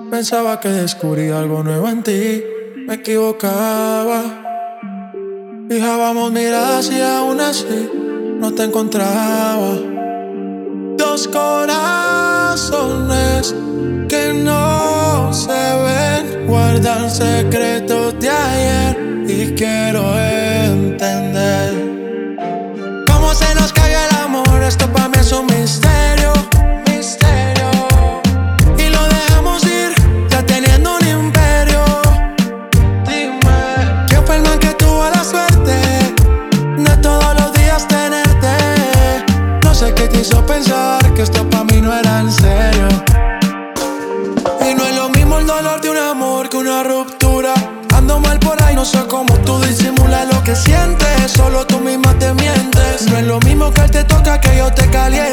Pensaba que descubrí algo nuevo en ti, me equivocaba. Fijábamos miradas y aún así no te encontraba. Dos corazones que no se ven guardan secretos de ayer y quiero entender cómo se nos cayó el amor. Esto para mí es un misterio, misterio. Y lo dejamos ir ya teniendo un imperio. Dime, ¿quién fue el man que tuvo la suerte de todos los días tenerte? No sé qué te hizo pensar que esto para mí no era en serio. Y no es lo mismo el dolor de un amor que una ruptura. Ando mal por ahí, no sé cómo tú disimulas lo que sientes. Solo tú misma te mientes. No es lo mismo que él te toca que yo te caliente.